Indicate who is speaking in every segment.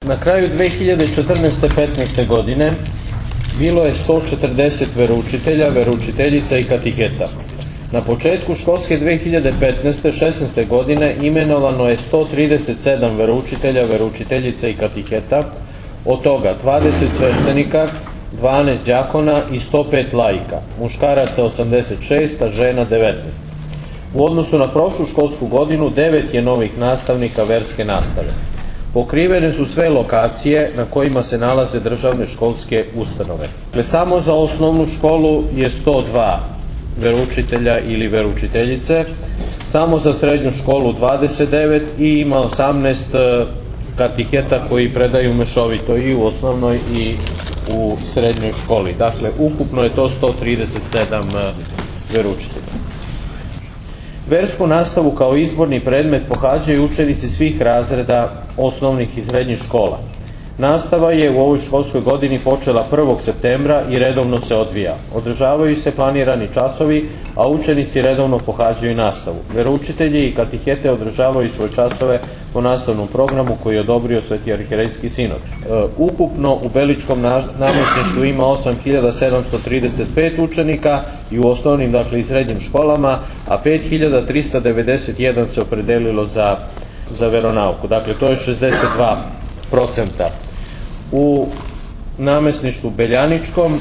Speaker 1: Na kraju 2014-15. godine bilo je 140 veroučitelja, veroučiteljica i katiheta. Na početku školske 2015-16. godine imenovano je 137 veroučitelja, veroučiteljica i katiheta, od toga 20 sveštenika, 12 đakona i 105 laika, muškaraca 86, a žena 19. U odnosu na prošlu školsku godinu 9 je novih nastavnika verske nastave. Pokrivene su sve lokacije na kojima se nalaze državne školske ustanove. Samo za osnovnu školu je 102 veroučitelja ili veroučiteljice, samo za srednju školu 29 i ima 18 katiheta koji predaju mešovito i u osnovnoj i u srednjoj školi. Dakle, ukupno je to 137 veroučitelja. Versku nastavu kao izborni predmet pohađaju učenici svih razreda osnovnih i srednjih škola. Nastava je u ovoj školskoj godini počela 1. septembra i redovno se odvija. Održavaju se planirani časovi, a učenici redovno pohađaju nastavu. Veroučitelji i katihete održavaju svoje časove po nastavnom programu koji je odobrio Sveti arhirejski sinod. Ukupno u Beličkom namestništvu ima 8735 učenika i u osnovnim, dakle i srednjim školama, a 5391 se opredelilo za veronauku. Dakle, to je 62%. U namestništvu Beljaničkom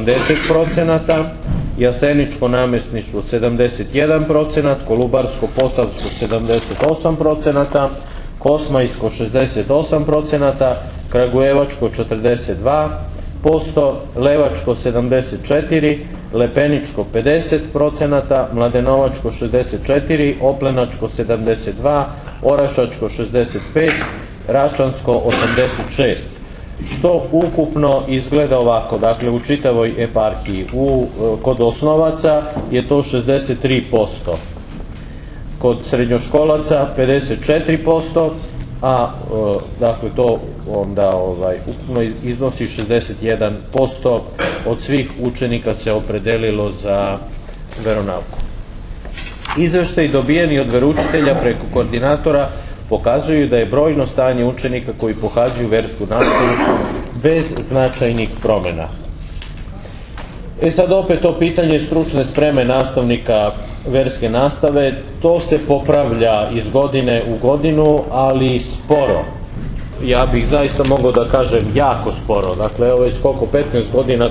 Speaker 1: 80%, Jaseničko namestništvo 71%, Kolubarsko-Posavsko 78%, Kosmajsko 68%, Kragujevačko 42%, Levačko 74%, Lepeničko 50%, Mladenovačko 64%, Oplenačko 72%, Orašačko 65%, Račansko 86%, što ukupno izgleda ovako. Dakle, u čitavoj eparhiji kod osnovaca je to 63%, kod srednjoškolaca 54%, a dakle to onda ukupno iznosi 61% od svih učenika se opredelilo za veronauku. Izveštaji dobijeni od veroučitelja preko koordinatora pokazuju da je brojno stanje učenika koji pohađaju versku nastavu bez značajnih promjena. Sad opet to pitanje stručne spreme nastavnika verske nastave, to se popravlja iz godine u godinu, ali sporo. Ja bih zaista mogao da kažem jako sporo. Dakle, evo već 15 godina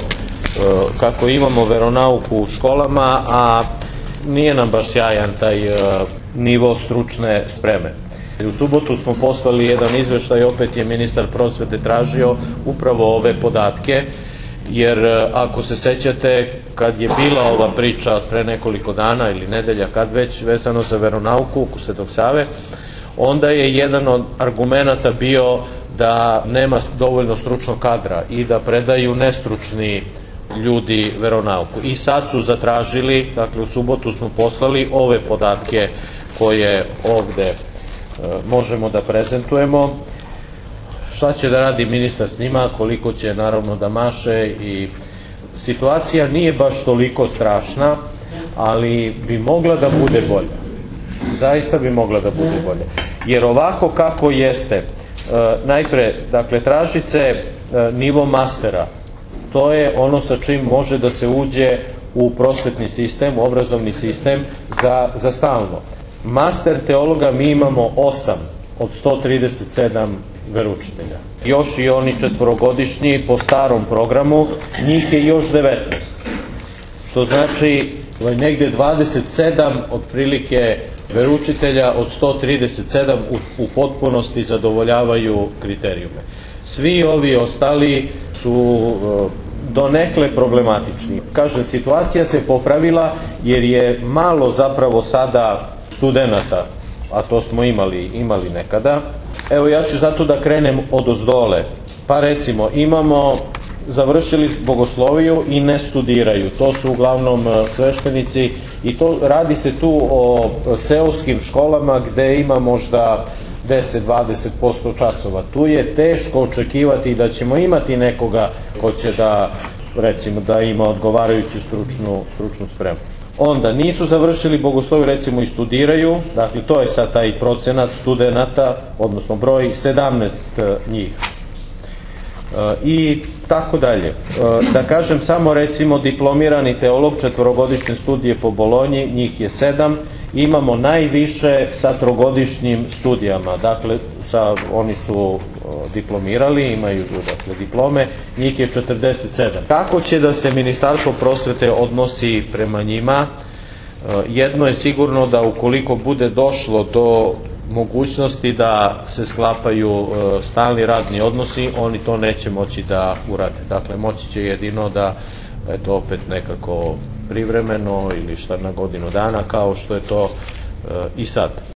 Speaker 1: kako imamo veronauku u školama, a nije nam baš sjajan taj nivo stručne spreme. U subotu smo poslali jedan izveštaj, opet je ministar prosvete tražio upravo ove podatke, jer ako se sećate, kad je bila ova priča pre nekoliko dana ili nedelja, kad već vezano za veronauku u Svetog Save, onda je jedan od argumenata bio da nema dovoljno stručnog kadra i da predaju nestručni ljudi veronauku. I sad su zatražili, dakle u subotu smo poslali ove podatke koje ovde možemo da prezentujemo. Šta će da radi ministar s njima, koliko će naravno da maše, i situacija nije baš toliko strašna, ali bi mogla da bude bolja. Zaista bi mogla da bude bolja. Jer ovako kako jeste, najpre, dakle, traži se nivo mastera. To je ono sa čim može da se uđe u prosvetni sistem, u obrazovni sistem za stalno. Master teologa mi imamo 8 od 137 veroučitelja. Još i oni četvorogodišnji po starom programu, njih je još 19. Što znači negde 27 otprilike veroučitelja od 137 u potpunosti zadovoljavaju kriterijume. Svi ovi ostali su donekle problematični. Kažem, situacija se popravila jer je malo zapravo sada studenata, a to smo imali nekada. Evo, ja ću zato da krenem odozdole. Pa recimo, završili bogosloviju i ne studiraju. To su uglavnom sveštenici i radi se tu o seoskim školama gde ima možda 10-20% časova. Tu je teško očekivati da ćemo imati nekoga ko će da, recimo, da ima odgovarajuću stručnu spremu. onda nisu završili bogosloviju, recimo i studiraju, dakle to je sad taj procenat studenata, odnosno broj 17 njih. I tako dalje. Da kažem samo recimo diplomirani teolog, 4-godišnje studije po Bolonji, njih je 7, imamo najviše sa 3-godišnjim studijama, dakle oni su diplomirali, imaju dakle, diplome, njih je 47. Kako će da se Ministarstvo prosvete odnosi prema njima? Jedno je sigurno da ukoliko bude došlo do mogućnosti da se sklapaju stalni radni odnosi, oni to neće moći da urade. Dakle, moći će jedino da eto opet nekako privremeno ili šta na godinu dana, kao što je to i sad.